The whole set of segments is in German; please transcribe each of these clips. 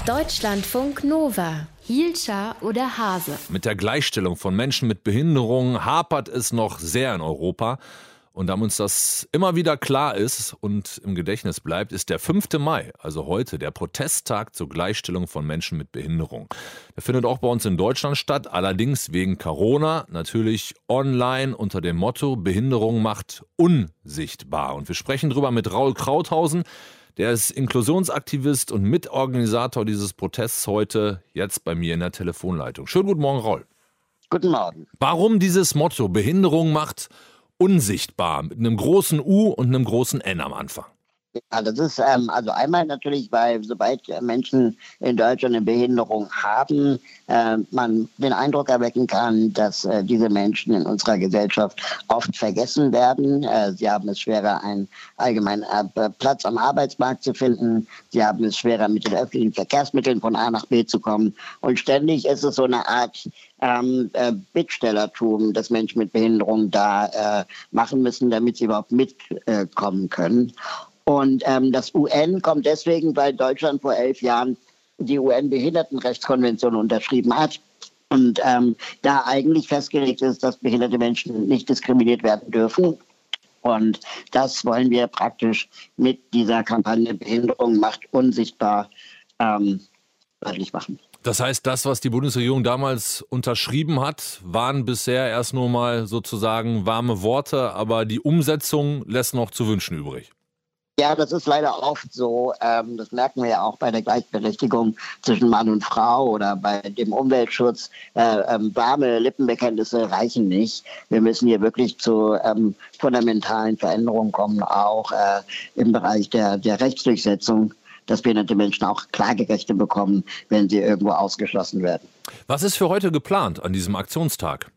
Deutschlandfunk Nova. Hielscher oder Hase? Mit der Gleichstellung von Menschen mit Behinderungen hapert es noch sehr in Europa. Und da uns das immer wieder klar ist und im Gedächtnis bleibt, ist der 5. Mai, also heute, der Protesttag zur Gleichstellung von Menschen mit Behinderung. Der findet auch bei uns in Deutschland statt, allerdings wegen Corona, natürlich online unter dem Motto Behinderung macht unsichtbar. Und wir sprechen drüber mit Raul Krauthausen. Der ist Inklusionsaktivist und Mitorganisator dieses Protests heute, jetzt bei mir in der Telefonleitung. Schönen guten Morgen, Raul. Guten Morgen. Warum dieses Motto Behinderung macht unsichtbar mit einem großen U und einem großen N am Anfang? Ja, das ist also einmal natürlich, weil sobald Menschen in Deutschland eine Behinderung haben, man den Eindruck erwecken kann, dass diese Menschen in unserer Gesellschaft oft vergessen werden. Sie haben es schwerer, einen allgemeinen Platz am Arbeitsmarkt zu finden. Sie haben es schwerer, mit den öffentlichen Verkehrsmitteln von A nach B zu kommen. Und ständig ist es so eine Art Bittstellertum, das Menschen mit Behinderung da machen müssen, damit sie überhaupt mitkommen können. Und das UN kommt deswegen, weil Deutschland vor 11 Jahren die UN-Behindertenrechtskonvention unterschrieben hat. Und da eigentlich festgelegt ist, dass behinderte Menschen nicht diskriminiert werden dürfen. Und das wollen wir praktisch mit dieser Kampagne Behinderung macht unsichtbar deutlich machen. Das heißt, das, was die Bundesregierung damals unterschrieben hat, waren bisher erst nur mal sozusagen warme Worte, aber die Umsetzung lässt noch zu wünschen übrig. Ja, das ist leider oft so. Das merken wir ja auch bei der Gleichberechtigung zwischen Mann und Frau oder bei dem Umweltschutz. Warme Lippenbekenntnisse reichen nicht. Wir müssen hier wirklich zu fundamentalen Veränderungen kommen, auch im Bereich der Rechtsdurchsetzung, dass behinderte Menschen auch Klagerechte bekommen, wenn sie irgendwo ausgeschlossen werden. Was ist für heute geplant an diesem Aktionstag?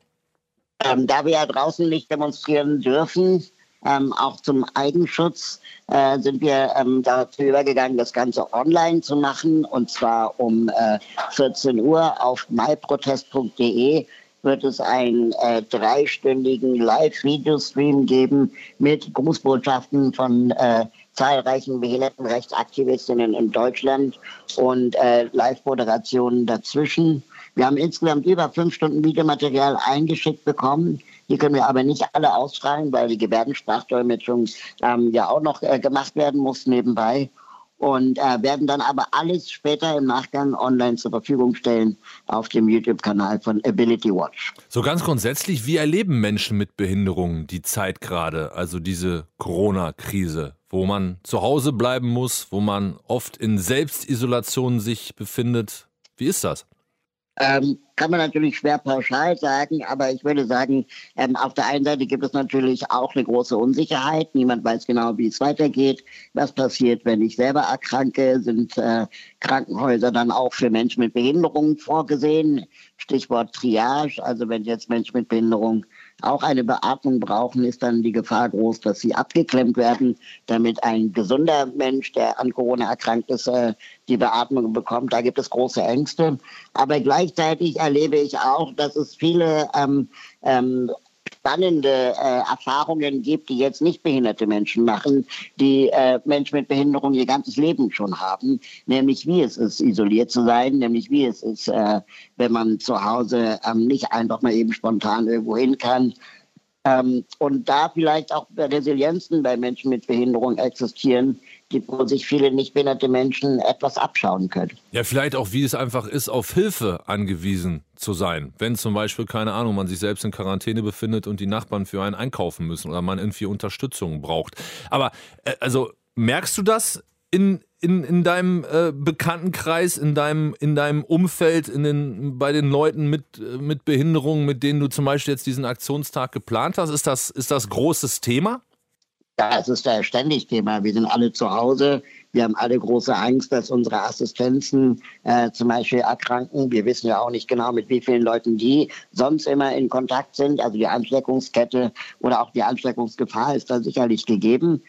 Da wir ja draußen nicht demonstrieren dürfen, auch zum Eigenschutz sind wir dazu übergegangen, das Ganze online zu machen. Und zwar um 14 Uhr auf myprotest.de wird es einen 3-stündigen Live-Videostream geben mit Grußbotschaften von zahlreichen Behindertenrechtsaktivistinnen in Deutschland und Live-Moderationen dazwischen. Wir haben insgesamt über 5 Stunden Videomaterial eingeschickt bekommen. Die können wir aber nicht alle ausstrahlen, weil die Gebärdensprachdolmetschung ja auch noch gemacht werden muss nebenbei. Und werden dann aber alles später im Nachgang online zur Verfügung stellen auf dem YouTube-Kanal von Ability Watch. So ganz grundsätzlich, wie erleben Menschen mit Behinderungen die Zeit gerade, also diese Corona-Krise, wo man zu Hause bleiben muss, wo man oft in Selbstisolation sich befindet? Wie ist das? Kann man natürlich schwer pauschal sagen, aber ich würde sagen, auf der einen Seite gibt es natürlich auch eine große Unsicherheit. Niemand weiß genau, wie es weitergeht. Was passiert, wenn ich selber erkranke? Sind Krankenhäuser dann auch für Menschen mit Behinderung vorgesehen? Stichwort Triage. Also wenn jetzt Menschen mit Behinderung auch eine Beatmung brauchen, ist dann die Gefahr groß, dass sie abgeklemmt werden, damit ein gesunder Mensch, der an Corona erkrankt ist, die Beatmung bekommt. Da gibt es große Ängste. Aber gleichzeitig erlebe ich auch, dass es viele spannende Erfahrungen gibt, die jetzt nicht behinderte Menschen machen, die Menschen mit Behinderung ihr ganzes Leben schon haben, nämlich wie es ist, isoliert zu sein, nämlich wie es ist, wenn man zu Hause nicht einfach mal eben spontan irgendwo hin kann. Und da vielleicht auch Resilienzen bei Menschen mit Behinderung existieren, wo sich viele nicht behinderte Menschen etwas abschauen können. Ja, vielleicht auch, wie es einfach ist, auf Hilfe angewiesen zu sein. Wenn zum Beispiel, keine Ahnung, man sich selbst in Quarantäne befindet und die Nachbarn für einen einkaufen müssen oder man irgendwie Unterstützung braucht. Aber also merkst du das in deinem Bekanntenkreis, in deinem Umfeld, bei den Leuten mit Behinderungen, mit denen du zum Beispiel jetzt diesen Aktionstag geplant hast? Ist das großes Thema? Ja, es ist ja ständig Thema. Wir sind alle zu Hause. Wir haben alle große Angst, dass unsere Assistenzen zum Beispiel erkranken. Wir wissen ja auch nicht genau, mit wie vielen Leuten die sonst immer in Kontakt sind. Also die Ansteckungskette oder auch die Ansteckungsgefahr ist da sicherlich gegeben.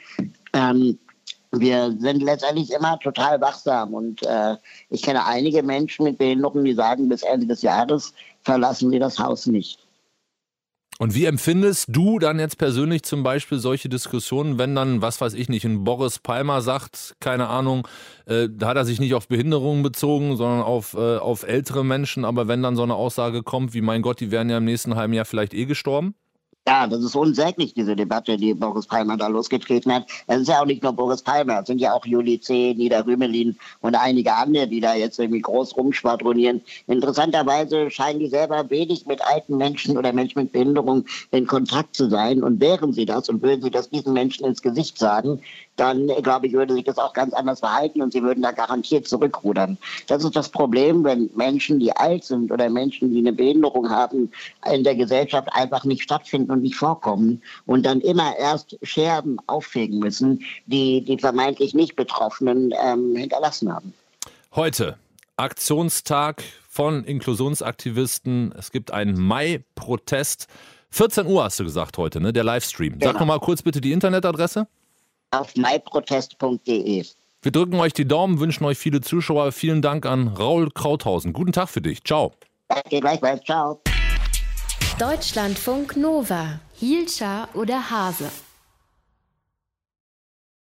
Wir sind letztendlich immer total wachsam. Und ich kenne einige Menschen mit Behinderungen, die sagen, bis Ende des Jahres verlassen sie das Haus nicht. Und wie empfindest du dann jetzt persönlich zum Beispiel solche Diskussionen, wenn dann, was weiß ich nicht, ein Boris Palmer sagt, keine Ahnung, da hat er sich nicht auf Behinderungen bezogen, sondern auf ältere Menschen, aber wenn dann so eine Aussage kommt, wie mein Gott, die wären ja im nächsten halben Jahr vielleicht gestorben? Ja, das ist unsäglich, diese Debatte, die Boris Palmer da losgetreten hat. Es ist ja auch nicht nur Boris Palmer, es sind ja auch Juli C., Nida Rümelin und einige andere, die da jetzt irgendwie groß rumschwadronieren. Interessanterweise scheinen die selber wenig mit alten Menschen oder Menschen mit Behinderung in Kontakt zu sein. Und wären sie das und würden sie das diesen Menschen ins Gesicht sagen, dann, glaube ich, würde sich das auch ganz anders verhalten und sie würden da garantiert zurückrudern. Das ist das Problem, wenn Menschen, die alt sind oder Menschen, die eine Behinderung haben, in der Gesellschaft einfach nicht stattfinden und nicht vorkommen und dann immer erst Scherben auffegen müssen, die vermeintlich nicht Betroffenen hinterlassen haben. Heute Aktionstag von Inklusionsaktivisten. Es gibt einen Mai-Protest. 14 Uhr hast du gesagt heute, ne? Der Livestream. Sag noch mal kurz bitte die Internetadresse. Auf maiprotest.de. Wir drücken euch die Daumen, wünschen euch viele Zuschauer. Vielen Dank an Raul Krauthausen. Guten Tag für dich. Ciao. Danke, gleichfalls. Ciao. Deutschlandfunk Nova. Hielscher oder Hase?